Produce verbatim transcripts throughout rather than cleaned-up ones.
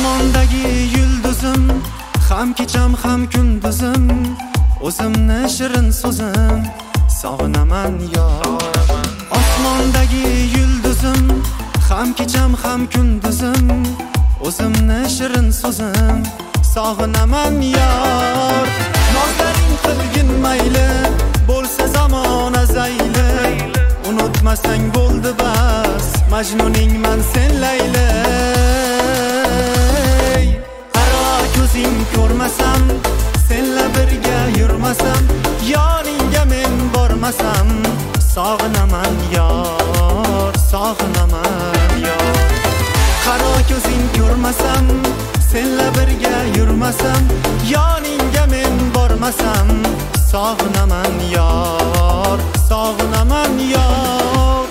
Osmondagi yulduzim, ham kecham ham kunduzim, o'zimni shirin so'zim, sog'inaman yor. Osmondagi yulduzim, ham kecham ham kunduzim, o'zimni shirin so'zim, sog'inaman yor. Nozlaring qilgin mayli, bo'lsa zamon azayli, unutmasang bo'ldi bas, Majnuningman sen Layli. Qaro ko'zing ko'rmasam, senla birga yurmasam, yoningga men bormasam, sog'inaman yor, sog'inaman yor. Qaro ko'zing ko'rmasam, senla birga yurmasam, yoningga men bormasam, sog'inaman yor, sog'inaman yor.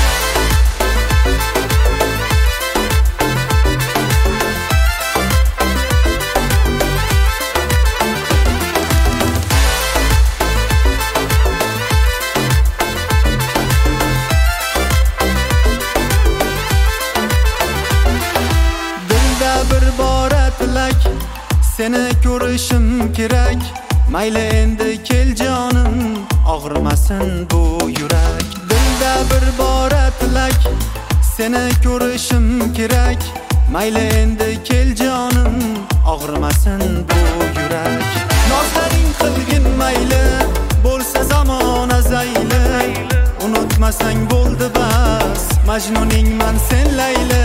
Bir bora tilak, seni ko'rishim kerak. Mayli endi kel jonim, og'rimasin bu yurak. Dilda bir bora tilak, seni ko'rishim kerak. Mayli endi kel jonim, og'rimasin bu yurak. Nozlaring qilgin mayli, bo'lsa zamon azayli, unutmasang bo'ldi bas, Majnuningman sen Layli.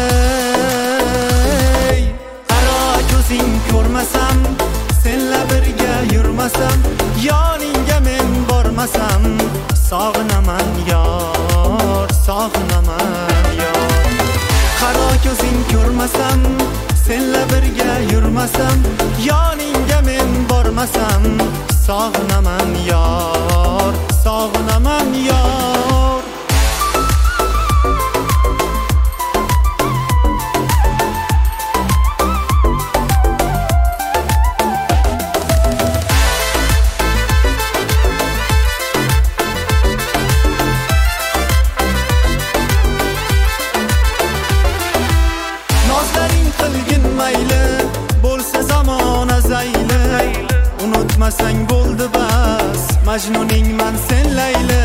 Ko'zing ko'rmasam, senla birga yurmasam, yoningga men bormasam, sog'inaman yor, sog'inaman yor. Qaro ko'zing ko'rmasam, senla birga yurmasam, yoningga men bormasam, sog'inaman yor, sog'inaman yor. Bo'lsa zamon azayli, unutmasang bo'ldi bas, Majnuningman sen Layli.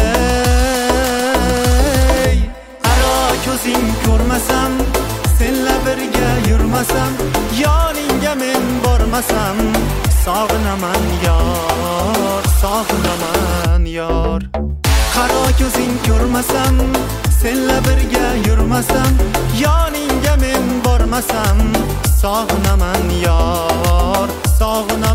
Qaro ko'zing ko'rmasam, senla birga yurmasam, yoningga men bormasam, sog'inaman yor, sog'inaman yor. Qaro ko'zing ko'rmasam, senla birga yurmasam, yoningga men bormasam, sog'inaman yor, sog'inaman